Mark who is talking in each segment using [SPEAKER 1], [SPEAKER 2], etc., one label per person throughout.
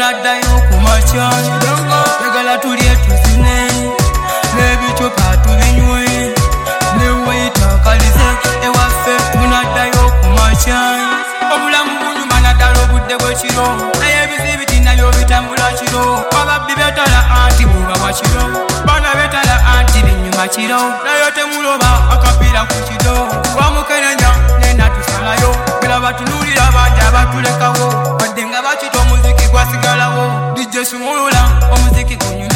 [SPEAKER 1] tunaddayo ku makya njagala tulye tuzine n'ebicupa tubinywe ne wayita akalize ewaffe tunaddayo ku makya obulamu bunyuma naddala obudde bw'ekiro naye ebizibu nabyo bitambula kiro ababbi beetala anti bw'oba bwa kiro baana beetala anti binyuma kiro naye temuloba akapiira ku kiro wamukenenya nena tusalayo era batunuulira bangi abatulekawo wadde nga bakita omuziki gwasigalawo dijje sumulula omuziki gunyume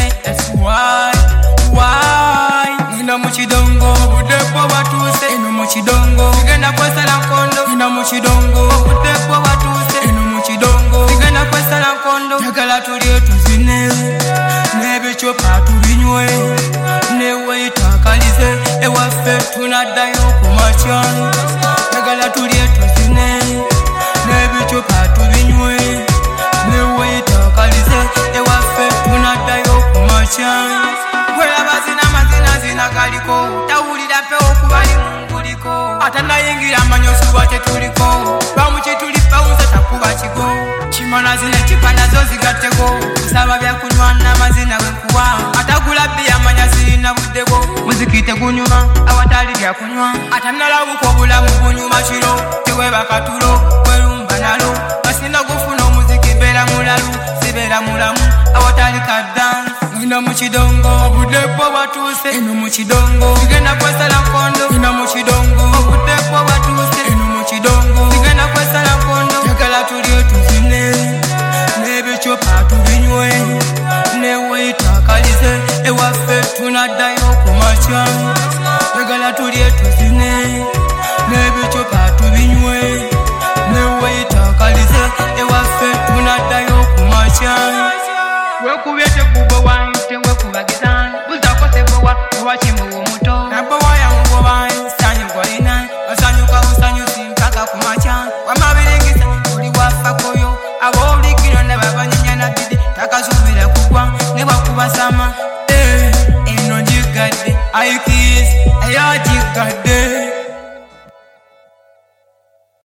[SPEAKER 1] why nina mu kidongo obudde bwo bwatuuse eno mu kidongo sigenda kwesala nkondo nina mu kidongo obudde bwo bwatuuse eno mu kidongo sigenda kwesala nkondo njagala tulye tuzine n'ebicupa tubinywe ne wayita akalize ewaffe tunaddayo ku makya njagala tulye tuzine n'ebicupa tubinywe ne wayita akalize ewaffe tunaddayo ku makya gwelabazina mazina zina galiko tawulira mpewo kubali munguliko atanayingira amanyosuba tetuliko bamukituli bawuze takuba kigo kimana zina ekipa nazo zigatteko kusaba byakunywa n'amazina wenkuwa atagula bbi amanya zirina buddeko muziki tegunyuma awatali byakunywa atanalabuka obulamu bunyuma kiro teweeba katulo werumba nalo basinda gufuna omuziki beera mulalu sibeera mulamu awatali kaddansi nina mu kidongo obudde bwo bwatuuse eno mu kidongo